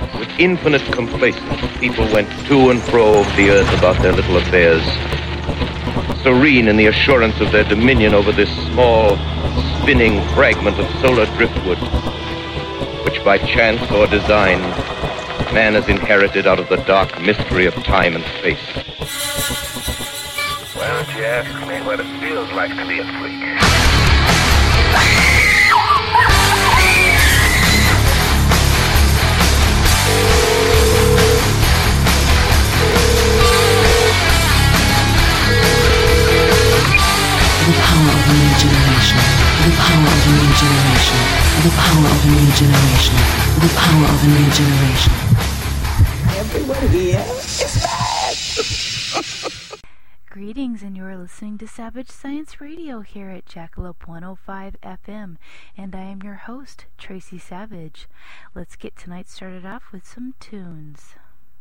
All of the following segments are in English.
With infinite complacence, people went to and fro over the earth about their little affairs, serene in the assurance of their dominion over this small, spinning fragment of solar driftwood, which by chance or design, man has inherited out of the dark mystery of time and space. Why don't you ask me what it feels like to be a freak? The power of a new generation. The power of a new generation. The power of a new generation. The power of a new generation. Everyone here is bad. Greetings, and you're listening to Savage Science Radio here at Jackalope 105 FM, and I am your host, Tracy Savage. Let's get tonight started off with some tunes.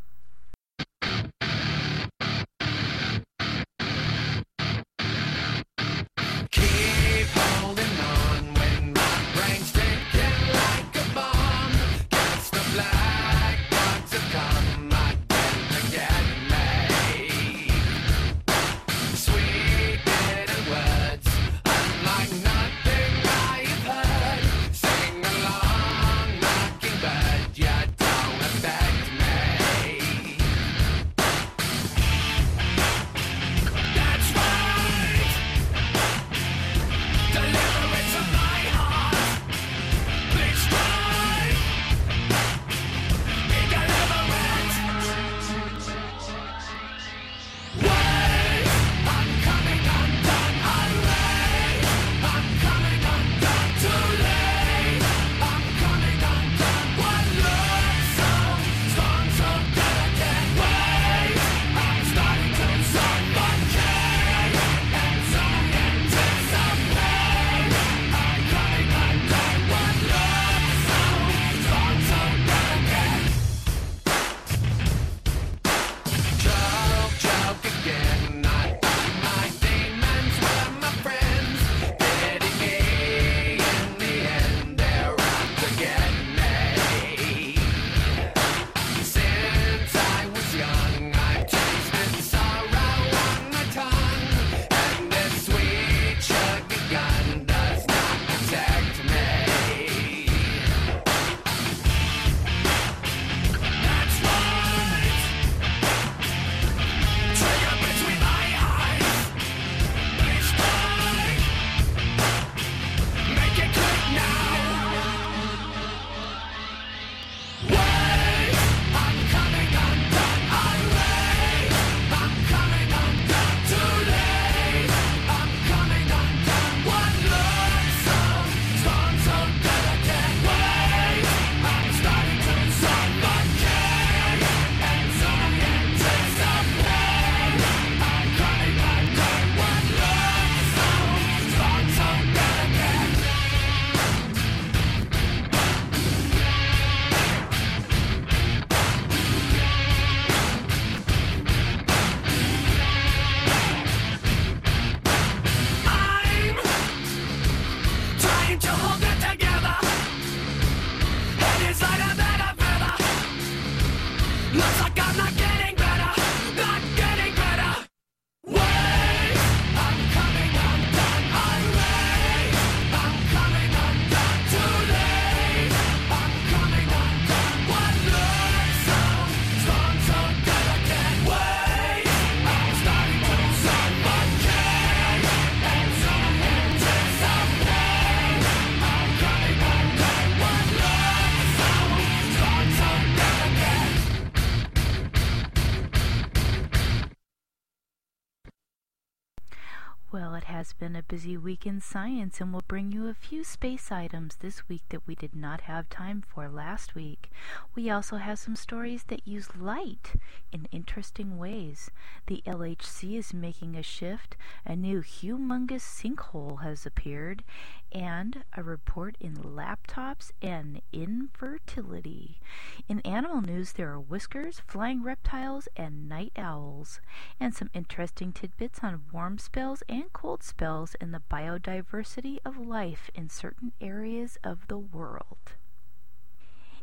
Well, it has been a busy week in science, and we'll bring you a few space items this week that we did not have time for last week. We also have some stories that use light in interesting ways. The LHC is making a shift, a new humongous sinkhole has appeared, and a report in laptops and infertility. In animal news, there are whiskers, flying reptiles, and night owls, and some interesting tidbits on warm spells and cold spells and the biodiversity of life in certain areas of the world.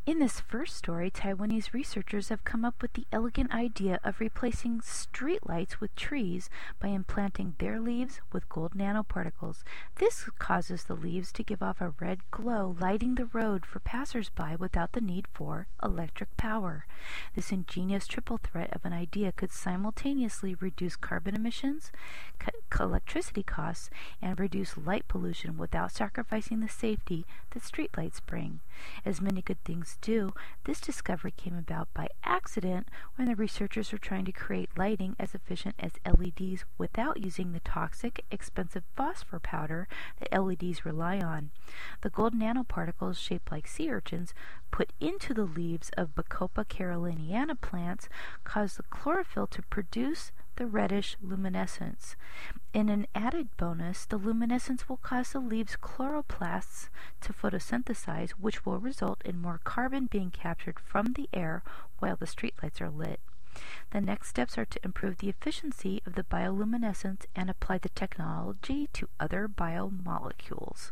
In this first story, Taiwanese researchers have come up with the elegant idea of replacing streetlights with trees by implanting their leaves with gold nanoparticles. This causes the leaves to give off a red glow, lighting the road for passers-by without the need for electric power. This ingenious triple threat of an idea could simultaneously reduce carbon emissions, cut electricity costs, and reduce light pollution without sacrificing the safety that streetlights bring. As many good things do, this discovery came about by accident when the researchers were trying to create lighting as efficient as LEDs without using the toxic, expensive phosphor powder that LEDs rely on. The gold nanoparticles, shaped like sea urchins, put into the leaves of Bacopa caroliniana plants cause the chlorophyll to produce the reddish luminescence. In an added bonus, the luminescence will cause the leaves' chloroplasts to photosynthesize, which will result in more carbon being captured from the air while the streetlights are lit. The next steps are to improve the efficiency of the bioluminescence and apply the technology to other biomolecules.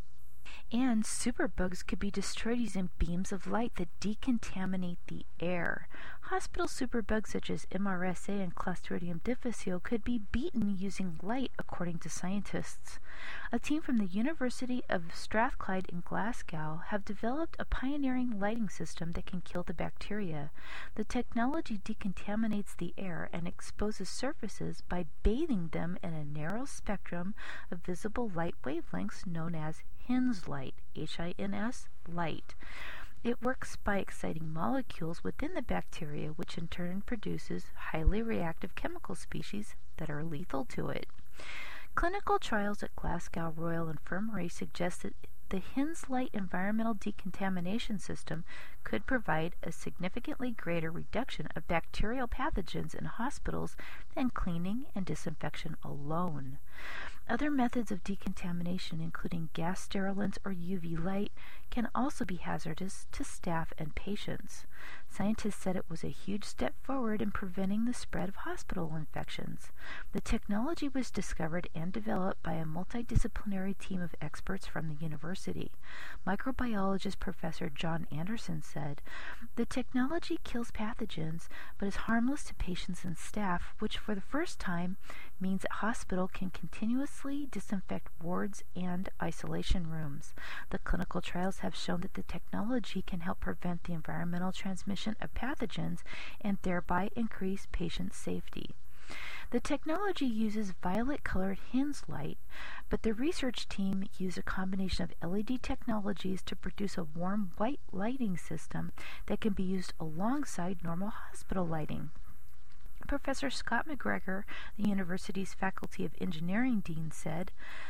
And superbugs could be destroyed using beams of light that decontaminate the air. Hospital superbugs such as MRSA and Clostridium difficile could be beaten using light, according to scientists. A team from the University of Strathclyde in Glasgow have developed a pioneering lighting system that can kill the bacteria. The technology decontaminates the air and exposes surfaces by bathing them in a narrow spectrum of visible light wavelengths known as HINS light, H-I-N-S, light. It works by exciting molecules within the bacteria, which in turn produces highly reactive chemical species that are lethal to it. Clinical trials at Glasgow Royal Infirmary suggest that the HINS light environmental decontamination system could provide a significantly greater reduction of bacterial pathogens in hospitals than cleaning and disinfection alone. Other methods of decontamination, including gas sterilants or UV light, can also be hazardous to staff and patients. Scientists said it was a huge step forward in preventing the spread of hospital infections. The technology was discovered and developed by a multidisciplinary team of experts from the university. Microbiologist Professor John Anderson said, "The technology kills pathogens, but is harmless to patients and staff, which for the first time means that hospital can continuously disinfect wards and isolation rooms. The clinical trials have shown that the technology can help prevent the environmental transmission of pathogens and thereby increase patient safety." The technology uses violet-colored HINS light, but the research team used a combination of LED technologies to produce a warm white lighting system that can be used alongside normal hospital lighting. Professor Scott McGregor, the university's Faculty of Engineering Dean, said,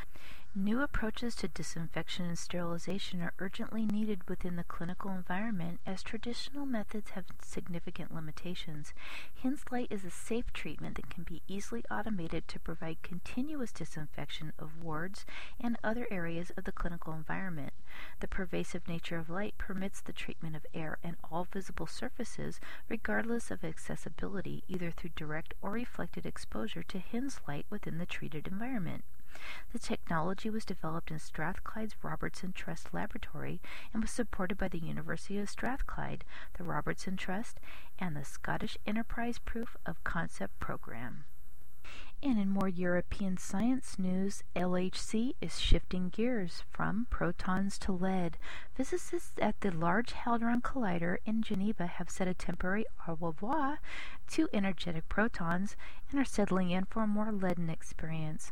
"New approaches to disinfection and sterilization are urgently needed within the clinical environment as traditional methods have significant limitations. HINS light is a safe treatment that can be easily automated to provide continuous disinfection of wards and other areas of the clinical environment. The pervasive nature of light permits the treatment of air and all visible surfaces regardless of accessibility, either through direct or reflected exposure to HINS light within the treated environment." The technology was developed in Strathclyde's Robertson Trust Laboratory and was supported by the University of Strathclyde, the Robertson Trust, and the Scottish Enterprise Proof of Concept Program. And in more European science news, LHC is shifting gears from protons to lead. Physicists at the Large Hadron Collider in Geneva have said a temporary au revoir to energetic protons and are settling in for a more leaden experience.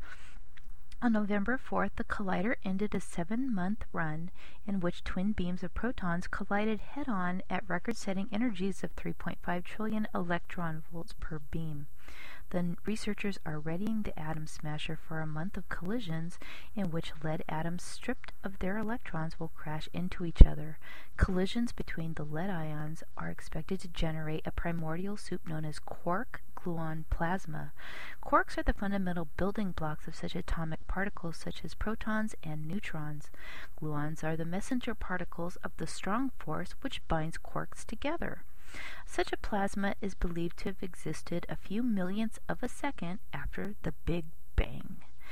On November 4th, the collider ended a 7-month run in which twin beams of protons collided head-on at record-setting energies of 3.5 trillion electron volts per beam. The researchers are readying the atom smasher for a month of collisions in which lead atoms stripped of their electrons will crash into each other. Collisions between the lead ions are expected to generate a primordial soup known as quark-gluon plasma. Quarks are the fundamental building blocks of such atomic particles such as protons and neutrons. Gluons are the messenger particles of the strong force which binds quarks together. Such a plasma is believed to have existed a few millionths of a second after the Big Bang.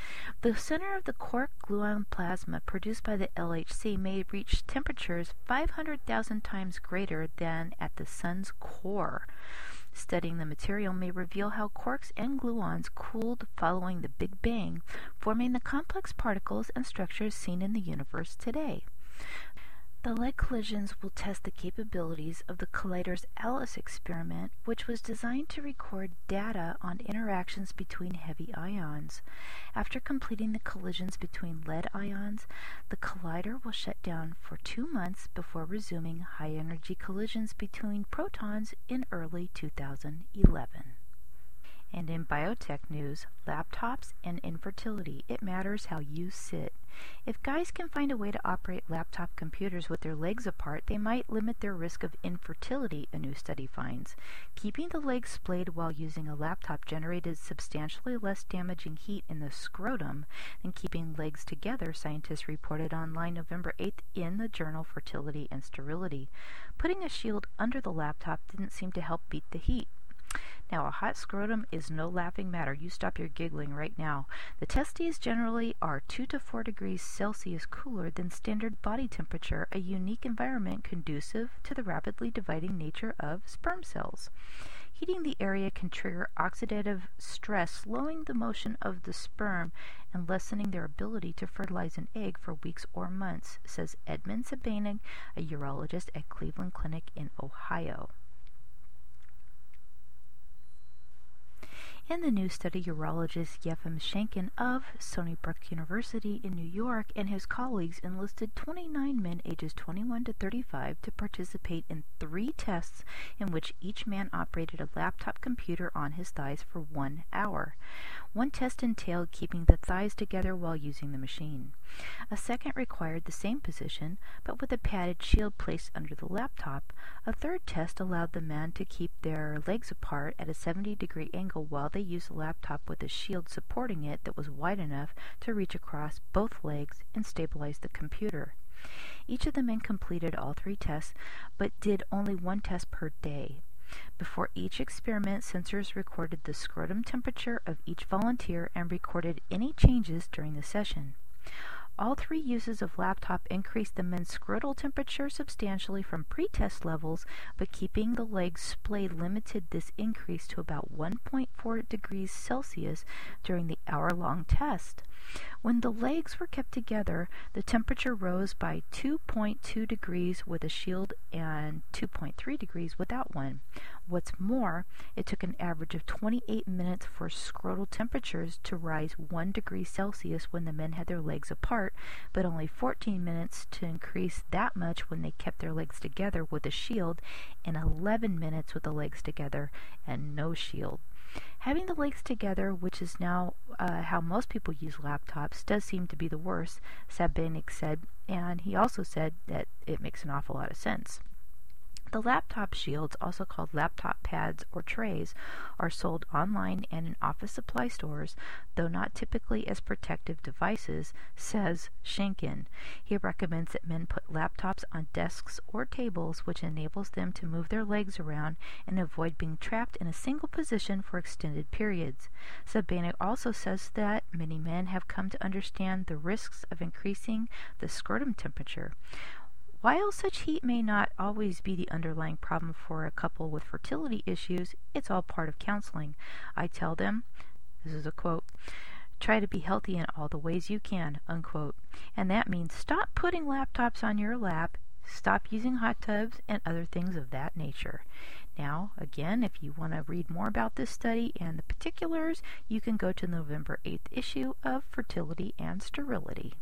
The center of the quark gluon plasma produced by the LHC may reach temperatures 500,000 times greater than at the Sun's core. Studying the material may reveal how quarks and gluons cooled following the Big Bang, forming the complex particles and structures seen in the universe today. The lead collisions will test the capabilities of the Collider's ALICE experiment, which was designed to record data on interactions between heavy ions. After completing the collisions between lead ions, the collider will shut down for 2 months before resuming high-energy collisions between protons in early 2011. And in biotech news, laptops and infertility, it matters how you sit. If guys can find a way to operate laptop computers with their legs apart, they might limit their risk of infertility, a new study finds. Keeping the legs splayed while using a laptop generated substantially less damaging heat in the scrotum than keeping legs together, scientists reported online November 8th in the journal Fertility and Sterility. Putting a shield under the laptop didn't seem to help beat the heat. Now, a hot scrotum is no laughing matter. You stop your giggling right now. The testes generally are 2 to 4 degrees Celsius cooler than standard body temperature, a unique environment conducive to the rapidly dividing nature of sperm cells. Heating the area can trigger oxidative stress, slowing the motion of the sperm and lessening their ability to fertilize an egg for weeks or months, says Edmund Sabanig, a urologist at Cleveland Clinic in Ohio. In the new study, urologist Yefim Shankin of Stony Brook University in New York and his colleagues enlisted 29 men ages 21 to 35 to participate in 3 tests in which each man operated a laptop computer on his thighs for 1 hour. One test entailed keeping the thighs together while using the machine. A second required the same position, but with a padded shield placed under the laptop. A third test allowed the men to keep their legs apart at a 70-degree angle while they used the laptop with a shield supporting it that was wide enough to reach across both legs and stabilize the computer. Each of the men completed all 3 tests, but did only 1 test per day. Before each experiment, sensors recorded the scrotum temperature of each volunteer and recorded any changes during the session. All 3 uses of laptop increased the men's scrotal temperature substantially from pre-test levels, but keeping the legs splayed limited this increase to about 1.4 degrees Celsius during the hour-long test. When the legs were kept together, the temperature rose by 2.2 degrees with a shield and 2.3 degrees without one. What's more, it took an average of 28 minutes for scrotal temperatures to rise 1 degree Celsius when the men had their legs apart, but only 14 minutes to increase that much when they kept their legs together with a shield, and 11 minutes with the legs together and no shield. Having the legs together, which is now how most people use laptops, does seem to be the worst, Sabanig said, and he also said that it makes an awful lot of sense. The laptop shields, also called laptop pads or trays, are sold online and in office supply stores, though not typically as protective devices, says Shankin. He recommends that men put laptops on desks or tables, which enables them to move their legs around and avoid being trapped in a single position for extended periods. Sabanig also says that many men have come to understand the risks of increasing the scrotum temperature. While such heat may not always be the underlying problem for a couple with fertility issues, it's all part of counseling. I tell them, this is a quote, "Try to be healthy in all the ways you can," unquote. And that means stop putting laptops on your lap, stop using hot tubs, and other things of that nature. Now, again, if you want to read more about this study and the particulars, you can go to the November 8th issue of Fertility and Sterility.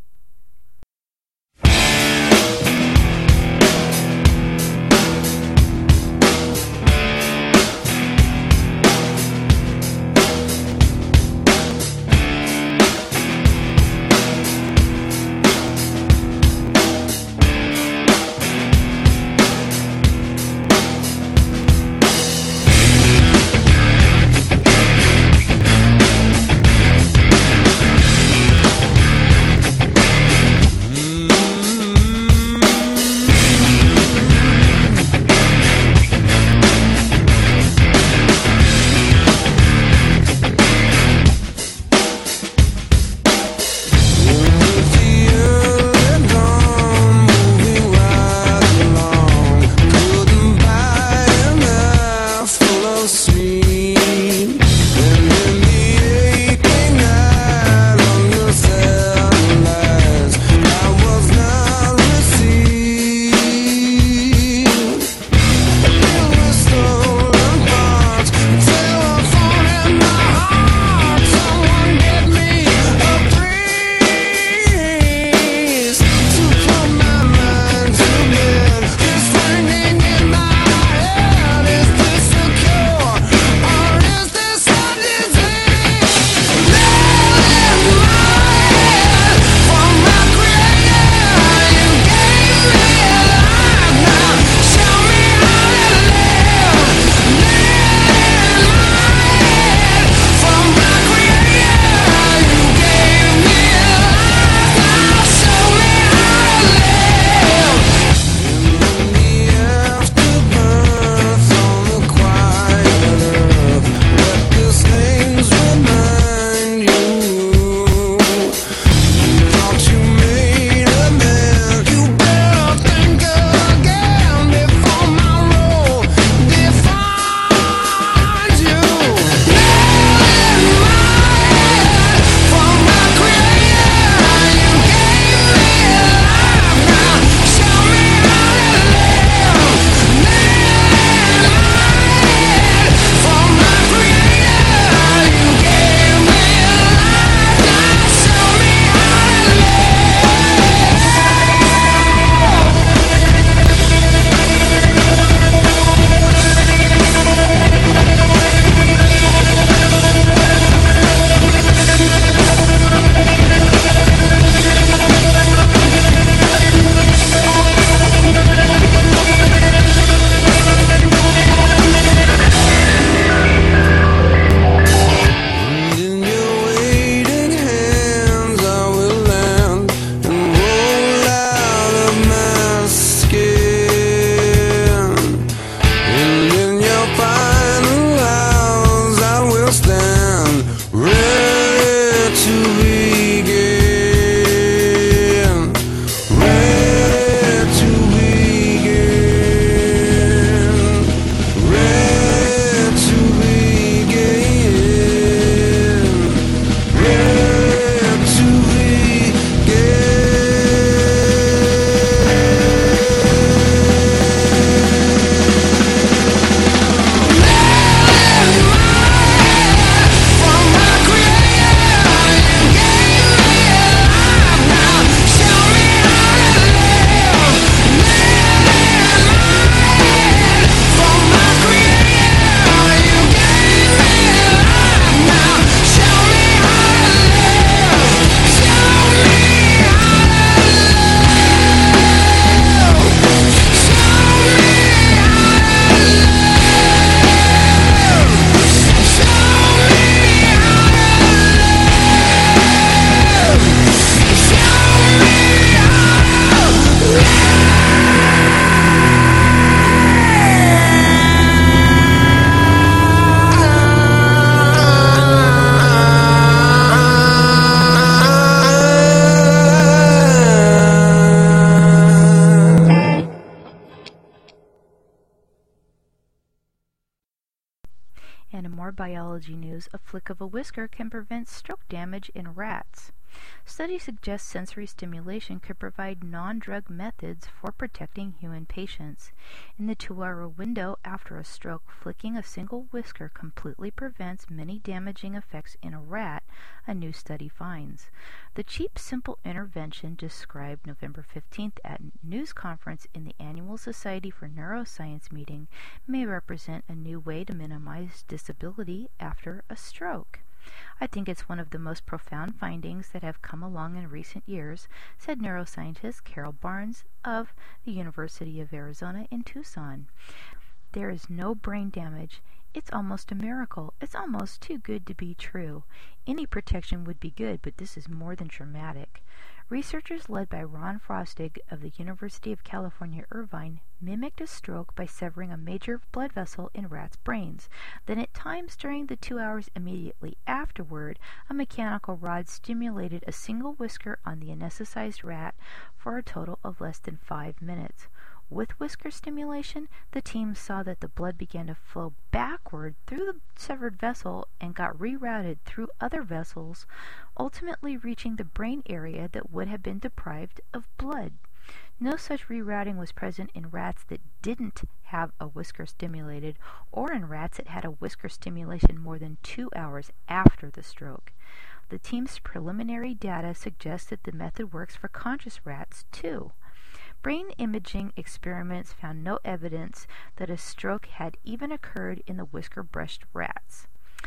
And in more biology news, a flick of a whisker can prevent stroke damage in rats. Studies suggest sensory stimulation could provide non-drug methods for protecting human patients. In the 2-hour window after a stroke, flicking a single whisker completely prevents many damaging effects in a rat, a new study finds. The cheap, simple intervention described November 15th at a news conference in the annual Society for Neuroscience meeting may represent a new way to minimize disability after a stroke. I think it's one of the most profound findings that have come along in recent years, said neuroscientist Carol Barnes of the University of Arizona in Tucson. There is no brain damage. It's almost a miracle. It's almost too good to be true. Any protection would be good, but this is more than dramatic. Researchers led by Ron Frostig of the University of California, Irvine, mimicked a stroke by severing a major blood vessel in rats' brains. Then at times during the 2 hours immediately afterward, a mechanical rod stimulated a single whisker on the anesthetized rat for a total of less than 5 minutes. With whisker stimulation, the team saw that the blood began to flow backward through the severed vessel and got rerouted through other vessels, ultimately reaching the brain area that would have been deprived of blood. No such rerouting was present in rats that didn't have a whisker stimulated, or in rats that had a whisker stimulation more than 2 hours after the stroke. The team's preliminary data suggests that the method works for conscious rats, too. Brain imaging experiments found no evidence that a stroke had even occurred in the whisker-brushed rats.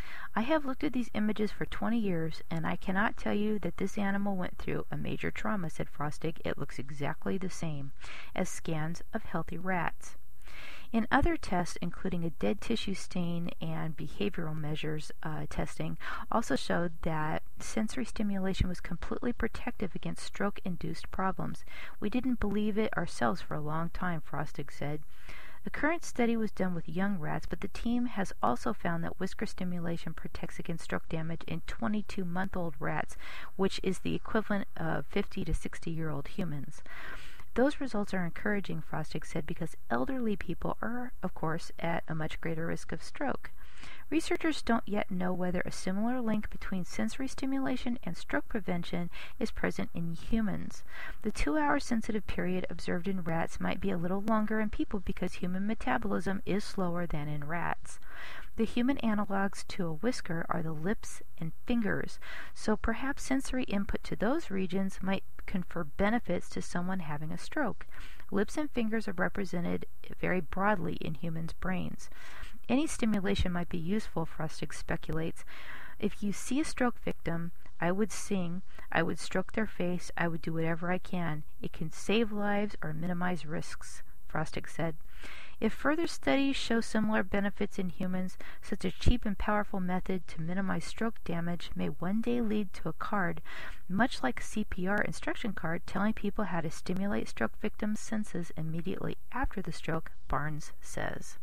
I have looked at these images for 20 years, and I cannot tell you that this animal went through a major trauma, said Frostig. It looks exactly the same as scans of healthy rats. In other tests, including a dead tissue stain and behavioral measures testing, also showed that sensory stimulation was completely protective against stroke-induced problems. We didn't believe it ourselves for a long time, Frostig said. The current study was done with young rats, but the team has also found that whisker stimulation protects against stroke damage in 22-month-old rats, which is the equivalent of 50 to 60-year-old humans. Those results are encouraging, Frostig said, because elderly people are, of course, at a much greater risk of stroke. Researchers don't yet know whether a similar link between sensory stimulation and stroke prevention is present in humans. The 2-hour sensitive period observed in rats might be a little longer in people because human metabolism is slower than in rats. The human analogs to a whisker are the lips and fingers, so perhaps sensory input to those regions might confer benefits to someone having a stroke. Lips and fingers are represented very broadly in humans' brains. Any stimulation might be useful, Frostig speculates. If you see a stroke victim, I would sing, I would stroke their face, I would do whatever I can. It can save lives or minimize risks, Frostig said. If further studies show similar benefits in humans, such a cheap and powerful method to minimize stroke damage may one day lead to a card, much like a CPR instruction card, telling people how to stimulate stroke victims' senses immediately after the stroke, Barnes says.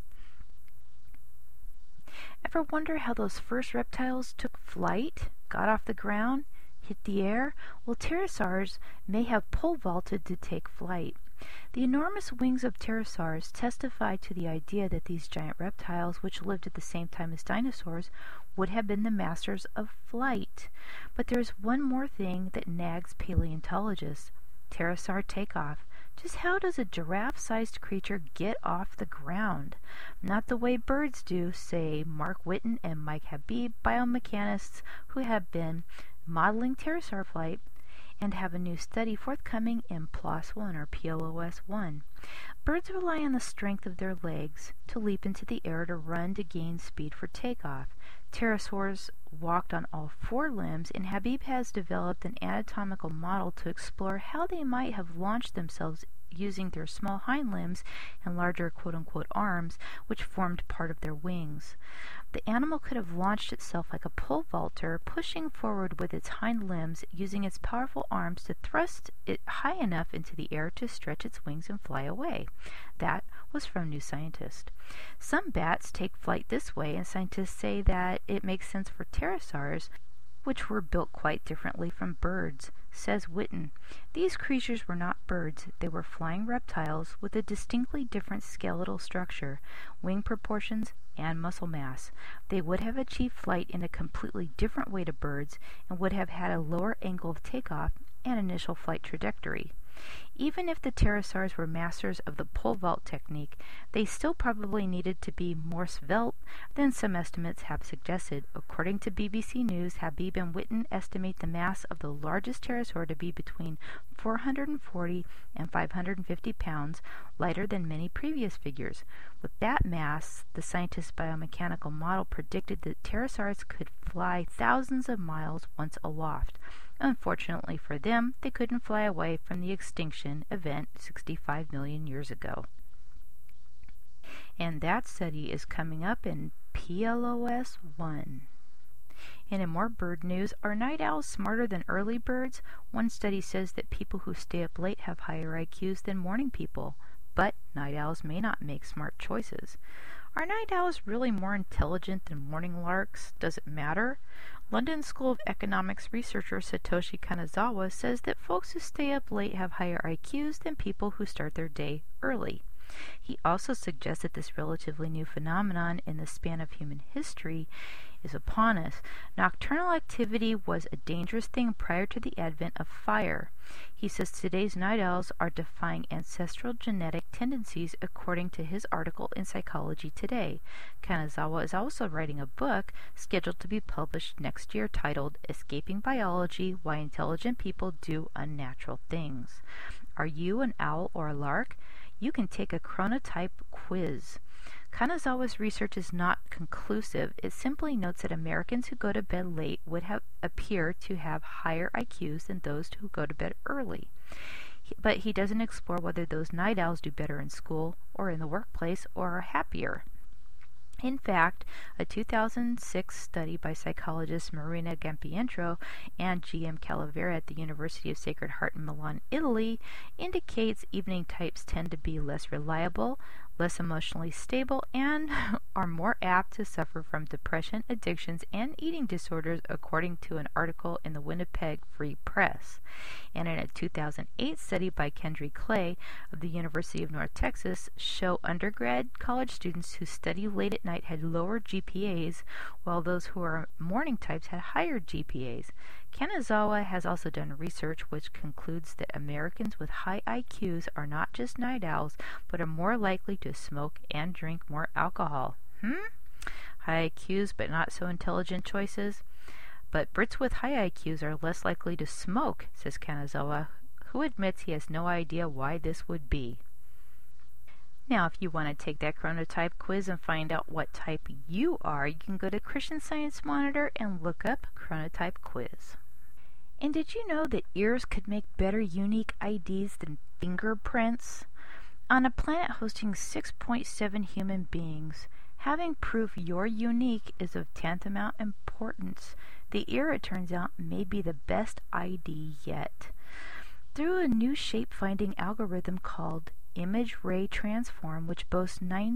Ever wonder how those first reptiles took flight, got off the ground, hit the air? Well, pterosaurs may have pole vaulted to take flight. The enormous wings of pterosaurs testify to the idea that these giant reptiles, which lived at the same time as dinosaurs, would have been the masters of flight. But there's one more thing that nags paleontologists: pterosaur takeoff. Just how does a giraffe-sized creature get off the ground? Not the way birds do, say Mark Witten and Mike Habib, biomechanists who have been modeling pterosaur flight and have a new study forthcoming in PLOS One or PLOS One. Birds rely on the strength of their legs to leap into the air, to run, to gain speed for takeoff. Pterosaurs walked on all 4 limbs, and Habib has developed an anatomical model to explore how they might have launched themselves using their small hind limbs and larger quote-unquote arms, which formed part of their wings. The animal could have launched itself like a pole vaulter, pushing forward with its hind limbs, using its powerful arms to thrust it high enough into the air to stretch its wings and fly away. That was from New Scientist. Some bats take flight this way, and scientists say that it makes sense for pterosaurs, which were built quite differently from birds. Says Witten, these creatures were not birds, they were flying reptiles with a distinctly different skeletal structure, wing proportions, and muscle mass. They would have achieved flight in a completely different way to birds and would have had a lower angle of takeoff and initial flight trajectory. Even if the pterosaurs were masters of the pole vault technique, they still probably needed to be more svelte than some estimates have suggested. According to BBC News, Habib and Witten estimate the mass of the largest pterosaur to be between 440 and 550 pounds, lighter than many previous figures. With that mass, the scientists' biomechanical model predicted that pterosaurs could fly thousands of miles once aloft. Unfortunately for them, they couldn't fly away from the extinction event 65 million years ago. And that study is coming up in PLOS 1. And in more bird news, are night owls smarter than early birds? One study says that people who stay up late have higher IQs than morning people, but night owls may not make smart choices. Are night owls really more intelligent than morning larks? Does it matter? London School of Economics researcher Satoshi Kanazawa says that folks who stay up late have higher IQs than people who start their day early. He also suggests that this relatively new phenomenon in the span of human history is upon us. Nocturnal activity was a dangerous thing prior to the advent of fire. He says today's night owls are defying ancestral genetic tendencies according to his article in Psychology Today. Kanazawa is also writing a book scheduled to be published next year titled Escaping Biology: Why Intelligent People Do Unnatural Things. Are you an owl or a lark? You can take a chronotype quiz. Kanazawa's research is not conclusive. It simply notes that Americans who go to bed late would appear to have higher IQs than those who go to bed early. But he doesn't explore whether those night owls do better in school or in the workplace or are happier. In fact, a 2006 study by psychologists Marina Gampietro and G.M. Calavera at the University of Sacred Heart in Milan, Italy, indicates evening types tend to be less reliable, less emotionally stable, and are more apt to suffer from depression, addictions, and eating disorders, according to an article in the Winnipeg Free Press. And in a 2008 study by Kendry Clay of the University of North Texas, show undergrad college students who study late at night had lower GPAs, while those who are morning types had higher GPAs. Kanazawa has also done research which concludes that Americans with high IQs are not just night owls, but are more likely to smoke and drink more alcohol. High IQs but not so intelligent choices? But Brits with high IQs are less likely to smoke, says Kanazawa, who admits he has no idea why this would be. Now, if you want to take that chronotype quiz and find out what type you are, you can go to Christian Science Monitor and look up chronotype quiz. And did you know that ears could make better unique IDs than fingerprints? On a planet hosting 6.7 human beings, having proof you're unique is of tantamount importance. The ear, it turns out, may be the best ID yet. Through a new shape-finding algorithm called Image Ray Transform, which boasts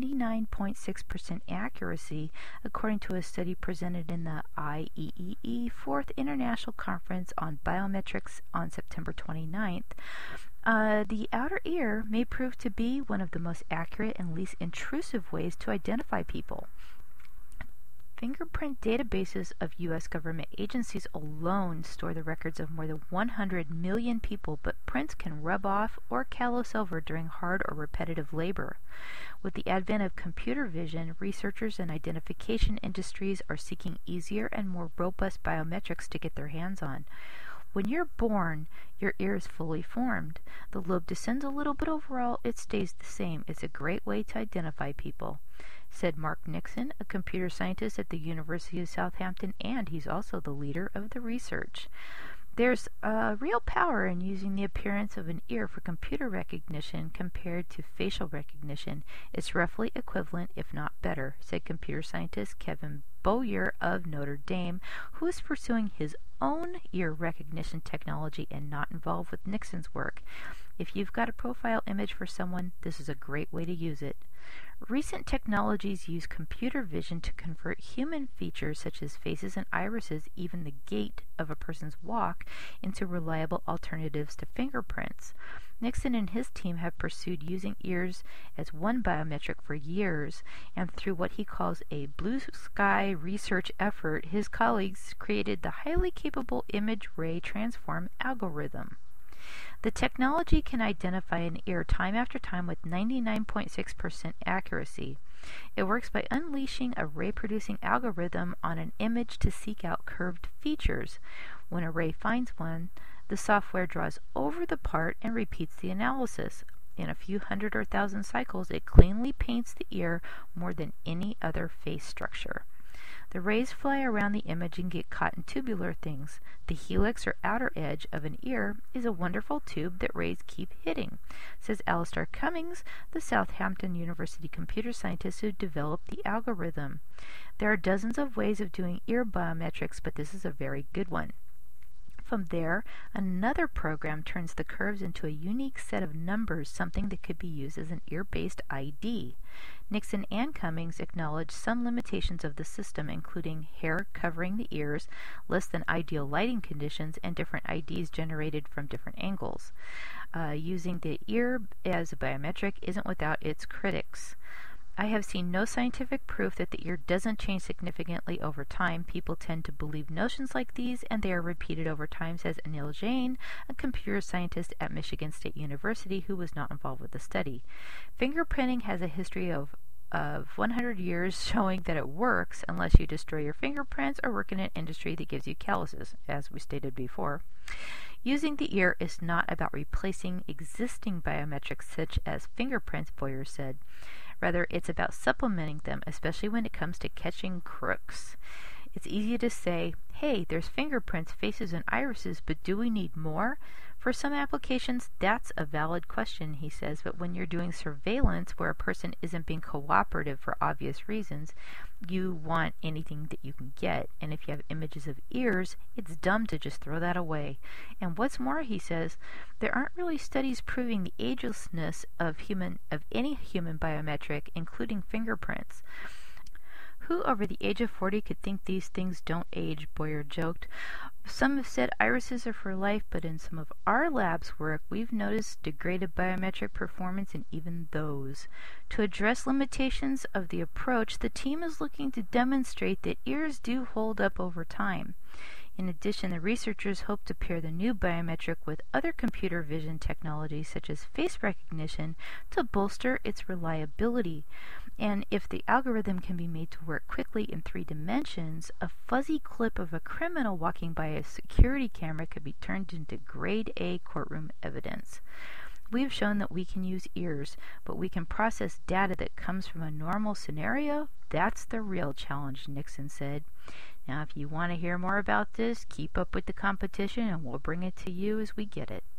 99.6% accuracy, according to a study presented in the IEEE 4th International Conference on Biometrics on September 29th, the outer ear may prove to be one of the most accurate and least intrusive ways to identify people. Fingerprint databases of U.S. government agencies alone store the records of more than 100 million people, but prints can rub off or callous over during hard or repetitive labor. With the advent of computer vision, researchers and identification industries are seeking easier and more robust biometrics to get their hands on. When you're born, your ear is fully formed. The lobe descends a little, but overall it stays the same. It's a great way to identify people, said Mark Nixon, a computer scientist at the University of Southampton, and he's also the leader of the research. There's real power in using the appearance of an ear for computer recognition compared to facial recognition. It's roughly equivalent, if not better, said computer scientist Kevin Bowyer of Notre Dame, who is pursuing his own ear recognition technology and not involved with Nixon's work. If you've got a profile image for someone, this is a great way to use it. Recent technologies use computer vision to convert human features such as faces and irises, even the gait of a person's walk, into reliable alternatives to fingerprints. Nixon and his team have pursued using ears as one biometric for years, and through what he calls a blue sky research effort, his colleagues created the highly capable image ray transform algorithm. The technology can identify an ear time after time with 99.6% accuracy. It works by unleashing a ray-producing algorithm on an image to seek out curved features. When a ray finds one, the software draws over the part and repeats the analysis. In a few hundred or thousand cycles, it cleanly paints the ear more than any other face structure. The rays fly around the image and get caught in tubular things. The helix or outer edge of an ear is a wonderful tube that rays keep hitting, says Alistair Cummings, the Southampton University computer scientist who developed the algorithm. There are dozens of ways of doing ear biometrics, but this is a very good one. From there, another program turns the curves into a unique set of numbers, something that could be used as an ear-based ID. Nixon and Cummings acknowledged some limitations of the system, including hair covering the ears, less than ideal lighting conditions, and different IDs generated from different angles. Using the ear as a biometric isn't without its critics. I have seen no scientific proof that the ear doesn't change significantly over time. People tend to believe notions like these, and they are repeated over time, says Anil Jain, a computer scientist at Michigan State University who was not involved with the study. Fingerprinting has a history of 100 years showing that it works unless you destroy your fingerprints or work in an industry that gives you calluses, as we stated before. Using the ear is not about replacing existing biometrics such as fingerprints, Boyer said. Rather, it's about supplementing them, especially when it comes to catching crooks. It's easy to say, hey, there's fingerprints, faces, and irises, but do we need more? For some applications, that's a valid question, he says, but when you're doing surveillance where a person isn't being cooperative for obvious reasons, you want anything that you can get, and if you have images of ears, it's dumb to just throw that away. And what's more, he says, there aren't really studies proving the agelessness of any human biometric, including fingerprints. Who over the age of 40 could think these things don't age, Boyer joked. Some have said irises are for life, but in some of our lab's work, we've noticed degraded biometric performance in even those. To address limitations of the approach, the team is looking to demonstrate that ears do hold up over time. In addition, the researchers hope to pair the new biometric with other computer vision technologies such as face recognition to bolster its reliability. And if the algorithm can be made to work quickly in 3 dimensions, a fuzzy clip of a criminal walking by a security camera could be turned into grade A courtroom evidence. We've shown that we can use ears, but we can process data that comes from a normal scenario. That's the real challenge, Nixon said. Now, if you want to hear more about this, keep up with the competition and we'll bring it to you as we get it.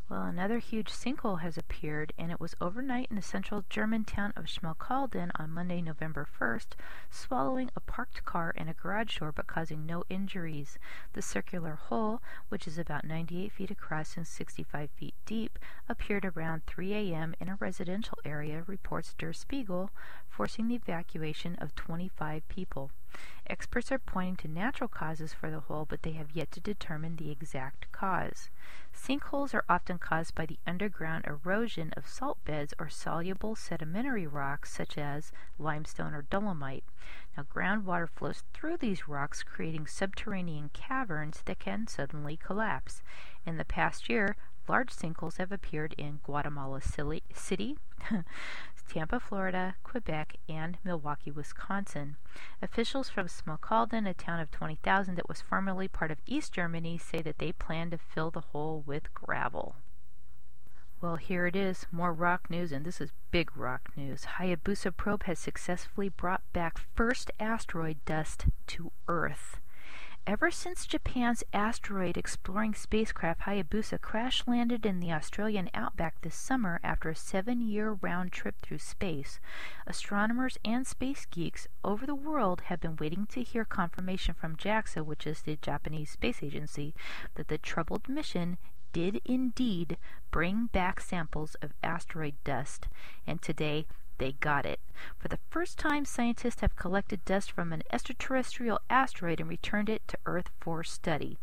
Well, another huge sinkhole has appeared, and it was overnight in the central German town of Schmalkalden on Monday, November 1st, swallowing a parked car and a garage door but causing no injuries. The circular hole, which is about 98 feet across and 65 feet deep, appeared around 3 a.m. in a residential area, reports Der Spiegel, forcing the evacuation of 25 people. Experts are pointing to natural causes for the hole, but they have yet to determine the exact cause. Sinkholes are often caused by the underground erosion of salt beds or soluble sedimentary rocks such as limestone or dolomite. Now, groundwater flows through these rocks, creating subterranean caverns that can suddenly collapse. In the past year, large sinkholes have appeared in Guatemala City, Tampa, Florida, Quebec, and Milwaukee, Wisconsin. Officials from Schmalkalden, a town of 20,000 that was formerly part of East Germany, say that they plan to fill the hole with gravel. Well, here it is, more rock news, and this is big rock news. Hayabusa probe has successfully brought back first asteroid dust to Earth. Ever since Japan's asteroid-exploring spacecraft Hayabusa crash-landed in the Australian outback this summer after a 7-year round trip through space, astronomers and space geeks over the world have been waiting to hear confirmation from JAXA, which is the Japanese space agency, that the troubled mission did indeed bring back samples of asteroid dust, and today they got it. For the first time, scientists have collected dust from an extraterrestrial asteroid and returned it to Earth for study.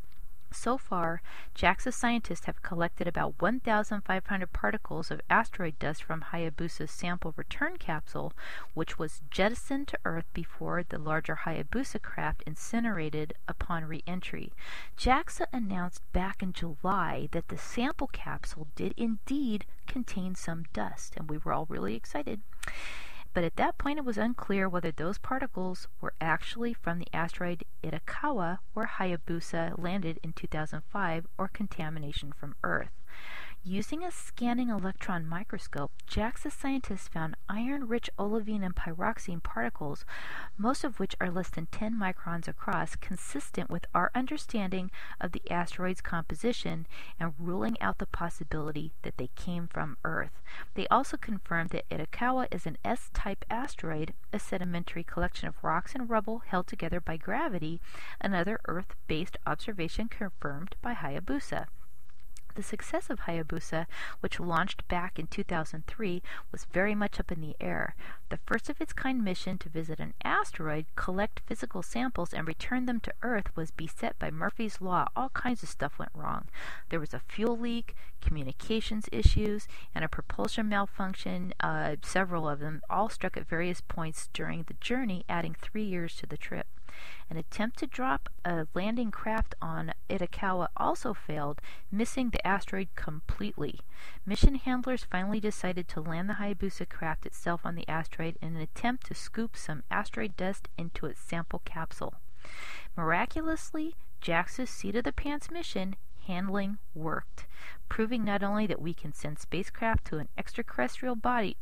So far, JAXA scientists have collected about 1,500 particles of asteroid dust from Hayabusa's sample return capsule, which was jettisoned to Earth before the larger Hayabusa craft incinerated upon re-entry. JAXA announced back in July that the sample capsule did indeed contain some dust, and we were all really excited. But at that point it was unclear whether those particles were actually from the asteroid Itokawa, where Hayabusa landed in 2005, or contamination from Earth. Using a scanning electron microscope, JAXA scientists found iron-rich olivine and pyroxene particles, most of which are less than 10 microns across, consistent with our understanding of the asteroid's composition and ruling out the possibility that they came from Earth. They also confirmed that Itokawa is an S-type asteroid, a sedimentary collection of rocks and rubble held together by gravity, another Earth-based observation confirmed by Hayabusa. The success of Hayabusa, which launched back in 2003, was very much up in the air. The first of its kind mission to visit an asteroid, collect physical samples, and return them to Earth was beset by Murphy's Law. All kinds of stuff went wrong. There was a fuel leak, communications issues, and a propulsion malfunction. Several of them all struck at various points during the journey, adding 3 years to the trip. An attempt to drop a landing craft on Itokawa also failed, missing the asteroid completely. Mission handlers finally decided to land the Hayabusa craft itself on the asteroid in an attempt to scoop some asteroid dust into its sample capsule. Miraculously, JAXA's seat-of-the-pants mission handling worked, proving not only that we can send spacecraft to an extraterrestrial body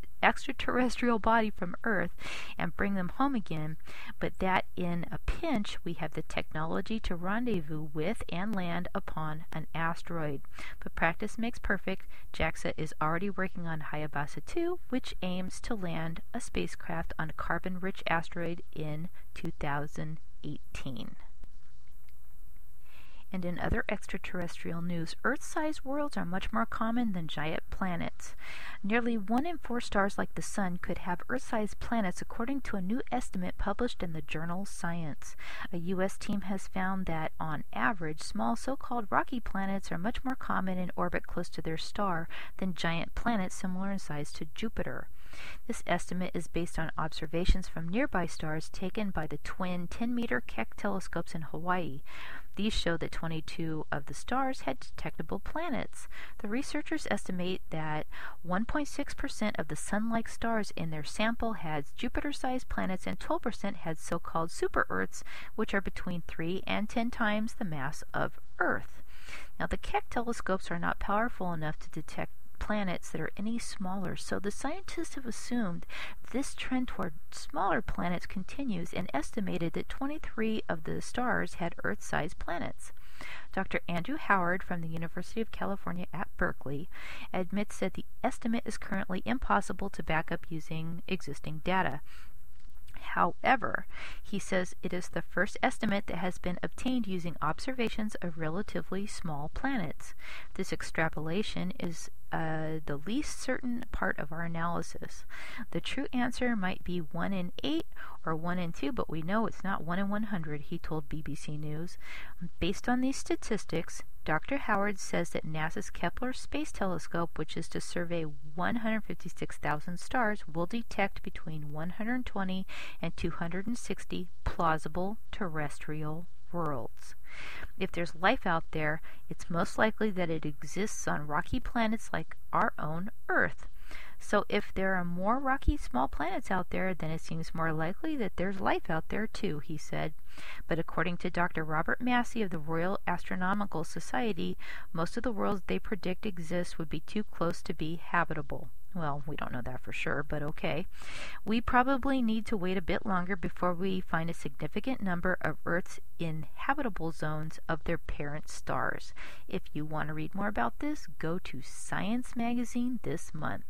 from Earth and bring them home again, but that in a pinch we have the technology to rendezvous with and land upon an asteroid. But practice makes perfect. JAXA is already working on Hayabusa 2, which aims to land a spacecraft on a carbon-rich asteroid in 2018. And in other extraterrestrial news, Earth-sized worlds are much more common than giant planets. Nearly 1 in 4 stars like the Sun could have Earth-sized planets, according to a new estimate published in the journal Science. A U.S. team has found that, on average, small so-called rocky planets are much more common in orbit close to their star than giant planets similar in size to Jupiter. This estimate is based on observations from nearby stars taken by the twin 10-meter Keck telescopes in Hawaii. These show that 22 of the stars had detectable planets. The researchers estimate that 1.6% of the Sun-like stars in their sample had Jupiter-sized planets and 12% had so-called super-Earths, which are between 3 and 10 times the mass of Earth. Now, the Keck telescopes are not powerful enough to detect planets that are any smaller, so the scientists have assumed this trend toward smaller planets continues and estimated that 23 of the stars had Earth-sized planets. Dr. Andrew Howard from the University of California at Berkeley admits that the estimate is currently impossible to back up using existing data. However, he says it is the first estimate that has been obtained using observations of relatively small planets. This extrapolation is the least certain part of our analysis. The true answer might be 1 in 8 or 1 in 2, but we know it's not 1 in 100, he told BBC News. Based on these statistics, Dr. Howard says that NASA's Kepler Space Telescope, which is to survey 156,000 stars, will detect between 120 and 260 plausible terrestrial worlds. If there's life out there, it's most likely that it exists on rocky planets like our own Earth. So if there are more rocky small planets out there, then it seems more likely that there's life out there too, he said. But according to Dr. Robert Massey of the Royal Astronomical Society, most of the worlds they predict exist would be too close to be habitable. Well, we don't know that for sure, but okay. We probably need to wait a bit longer before we find a significant number of Earth's inhabitable zones of their parent stars. If you want to read more about this, go to Science Magazine this month.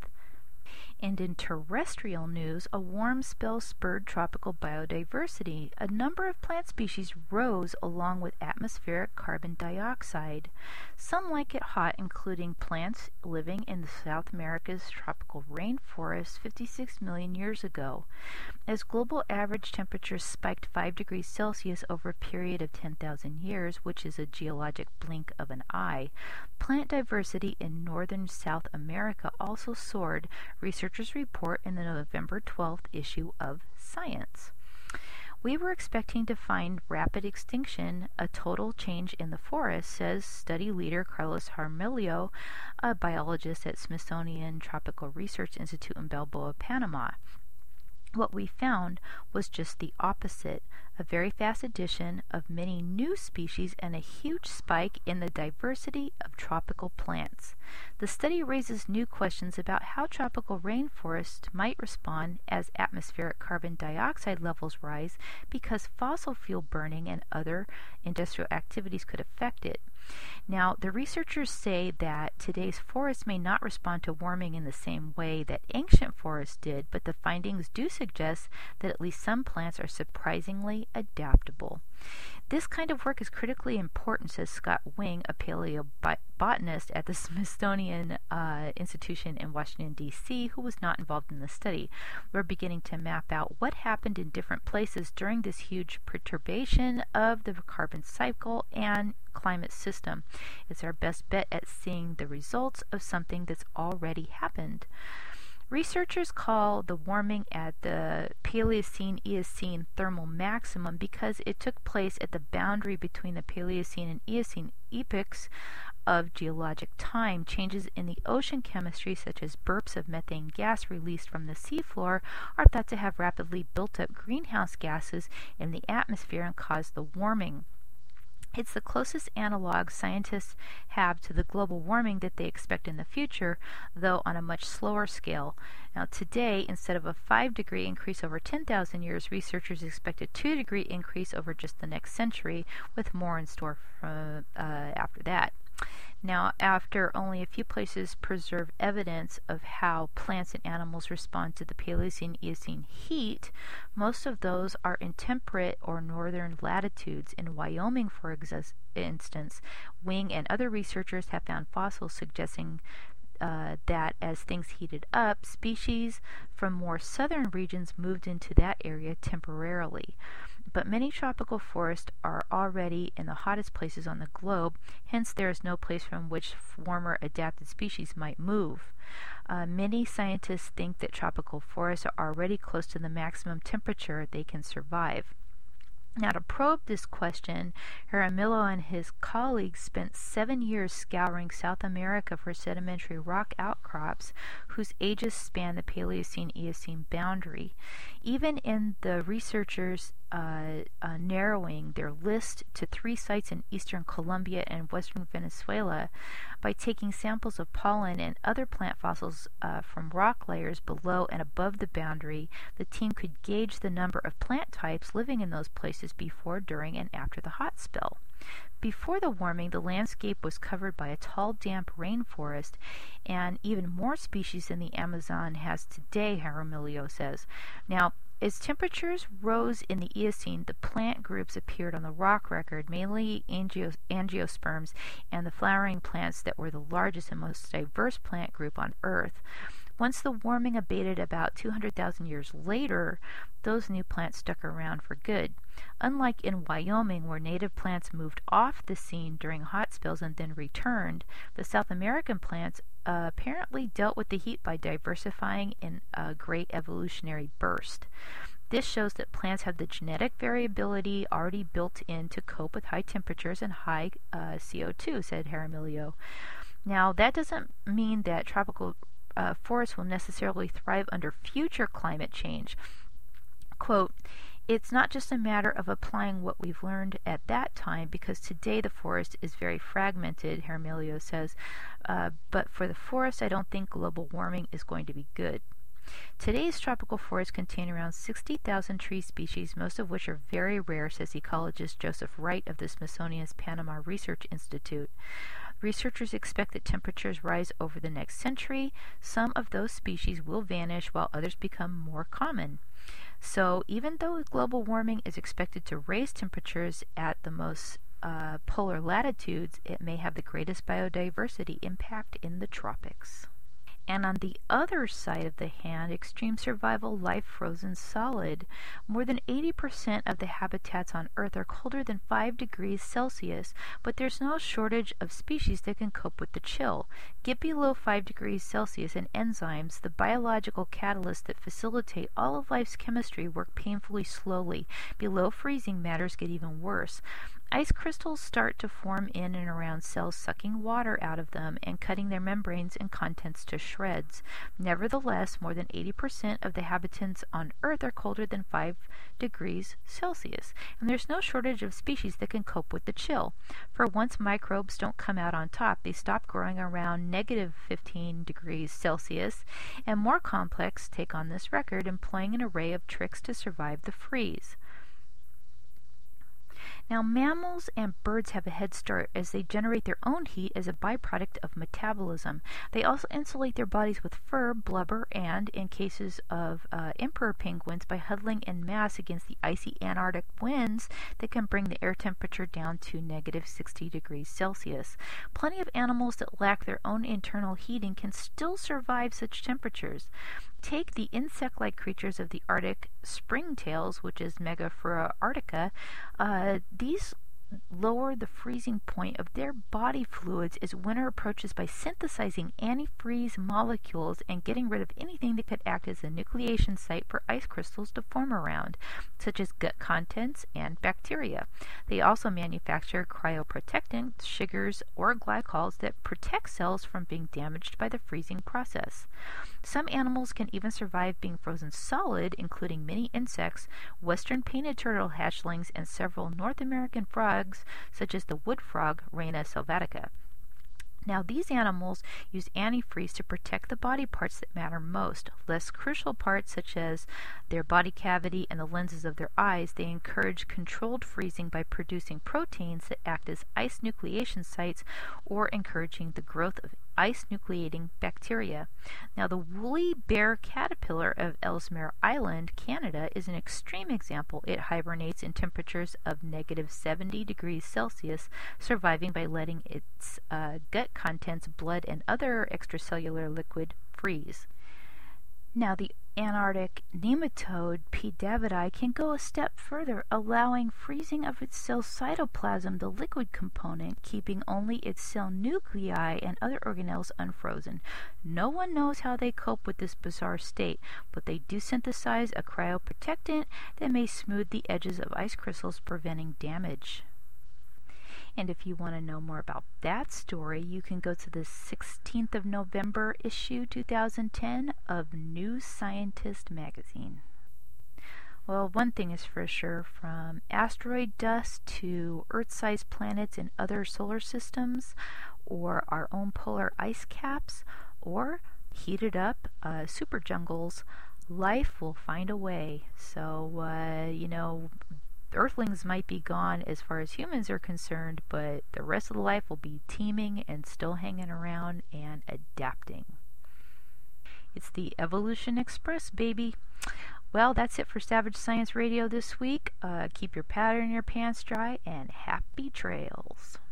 And in terrestrial news, a warm spell spurred tropical biodiversity. A number of plant species rose along with atmospheric carbon dioxide. Some like it hot, including plants living in South America's tropical rainforests 56 million years ago. As global average temperatures spiked 5 degrees Celsius over a period of 10,000 years, which is a geologic blink of an eye, plant diversity in northern South America also soared, researchers report in the November 12th issue of Science. We were expecting to find rapid extinction, a total change in the forest, says study leader Carlos Jaramillo, a biologist at Smithsonian Tropical Research Institute in Balboa, Panama. What we found was just the opposite, a very fast addition of many new species and a huge spike in the diversity of tropical plants. The study raises new questions about how tropical rainforests might respond as atmospheric carbon dioxide levels rise because fossil fuel burning and other industrial activities could affect it. Now, the researchers say that today's forests may not respond to warming in the same way that ancient forests did, but the findings do suggest that at least some plants are surprisingly adaptable. This kind of work is critically important, says Scott Wing, a paleobotanist at the Smithsonian Institution in Washington, D.C., who was not involved in the study. We're beginning to map out what happened in different places during this huge perturbation of the carbon cycle and climate system. It's our best bet at seeing the results of something that's already happened. Researchers call the warming at the Paleocene-Eocene thermal maximum because it took place at the boundary between the Paleocene and Eocene epochs of geologic time. Changes in the ocean chemistry, such as burps of methane gas released from the seafloor, are thought to have rapidly built up greenhouse gases in the atmosphere and caused the warming. It's the closest analog scientists have to the global warming that they expect in the future, though on a much slower scale. Now today, instead of a 5-degree increase over 10,000 years, researchers expect a 2-degree increase over just the next century, with more in store after that. Now, after only a few places preserve evidence of how plants and animals respond to the Paleocene-Eocene heat, most of those are in temperate or northern latitudes. In Wyoming, for instance, Wing and other researchers have found fossils suggesting that as things heated up, species from more southern regions moved into that area temporarily. But many tropical forests are already in the hottest places on the globe, hence there is no place from which warmer adapted species might move. Many scientists think that tropical forests are already close to the maximum temperature they can survive. Now, to probe this question, Jaramillo and his colleagues spent 7 years scouring South America for sedimentary rock outcrops whose ages span the Paleocene-Eocene boundary. Even in the researchers narrowing their list to 3 sites in eastern Colombia and western Venezuela. By taking samples of pollen and other plant fossils from rock layers below and above the boundary, the team could gauge the number of plant types living in those places before, during, and after the hot spell. Before the warming, the landscape was covered by a tall, damp rainforest, and even more species than the Amazon has today, Jaramillo says. Now, as temperatures rose in the Eocene, the plant groups appeared on the rock record, mainly angiosperms and the flowering plants that were the largest and most diverse plant group on Earth. Once the warming abated about 200,000 years later, those new plants stuck around for good. Unlike in Wyoming, where native plants moved off the scene during hot spells and then returned, the South American plants apparently dealt with the heat by diversifying in a great evolutionary burst. This shows that plants have the genetic variability already built in to cope with high temperatures and high CO2, said Jaramillo. Now, that doesn't mean that tropical forests will necessarily thrive under future climate change. Quote, "It's not just a matter of applying what we've learned at that time, because today the forest is very fragmented," Jaramillo says, but for the forest, I don't think global warming is going to be good. Today's tropical forests contain around 60,000 tree species, most of which are very rare, says ecologist Joseph Wright of the Smithsonian's Panama Research Institute. Researchers expect that temperatures rise over the next century. Some of those species will vanish while others become more common. So even though global warming is expected to raise temperatures at the most polar latitudes, it may have the greatest biodiversity impact in the tropics. And on the other side of the hand, extreme survival life frozen solid. More than 80% of the habitats on Earth are colder than 5 degrees Celsius, but there's no shortage of species that can cope with the chill. Get below 5 degrees Celsius and enzymes, the biological catalysts that facilitate all of life's chemistry, work painfully slowly. Below freezing, matters get even worse. Ice crystals start to form in and around cells, sucking water out of them and cutting their membranes and contents to shreds. Nevertheless, more than 80% of the habitants on Earth are colder than 5 degrees Celsius, and there's no shortage of species that can cope with the chill. For once microbes don't come out on top, they stop growing around negative 15 degrees Celsius, and more complex take on this record, employing an array of tricks to survive the freeze. Now, mammals and birds have a head start as they generate their own heat as a byproduct of metabolism. They also insulate their bodies with fur, blubber, and, in cases of emperor penguins, by huddling en masse against the icy Antarctic winds that can bring the air temperature down to negative 60 degrees Celsius. Plenty of animals that lack their own internal heating can still survive such temperatures. Take the insect-like creatures of the Arctic springtails, which is Megaphora arctica. These lower the freezing point of their body fluids as winter approaches by synthesizing antifreeze molecules and getting rid of anything that could act as a nucleation site for ice crystals to form around, such as gut contents and bacteria. They also manufacture cryoprotectants, sugars, or glycols that protect cells from being damaged by the freezing process. Some animals can even survive being frozen solid, including many insects, western painted turtle hatchlings, and several North American frogs, such as the wood frog, Rana sylvatica. Now, these animals use antifreeze to protect the body parts that matter most. Less crucial parts, such as their body cavity and the lenses of their eyes, they encourage controlled freezing by producing proteins that act as ice nucleation sites or encouraging the growth of ice nucleating bacteria. Now, the woolly bear caterpillar of Ellesmere Island, Canada, is an extreme example. It hibernates in temperatures of negative 70 degrees Celsius, surviving by letting its gut contents, blood, and other extracellular liquid freeze. Now, the Antarctic nematode P. davidi can go a step further, allowing freezing of its cell cytoplasm, the liquid component, keeping only its cell nuclei and other organelles unfrozen. No one knows how they cope with this bizarre state, but they do synthesize a cryoprotectant that may smooth the edges of ice crystals, preventing damage. And if you want to know more about that story, you can go to the 16th of November issue 2010 of New Scientist magazine. Well, one thing is for sure, from asteroid dust to Earth-sized planets in other solar systems, or our own polar ice caps, or heated up super jungles, life will find a way. So, Earthlings might be gone as far as humans are concerned, but the rest of the life will be teeming and still hanging around and adapting. It's the Evolution Express, baby. Well, that's it for Savage Science Radio this week. Keep your powder in your pants dry and happy trails.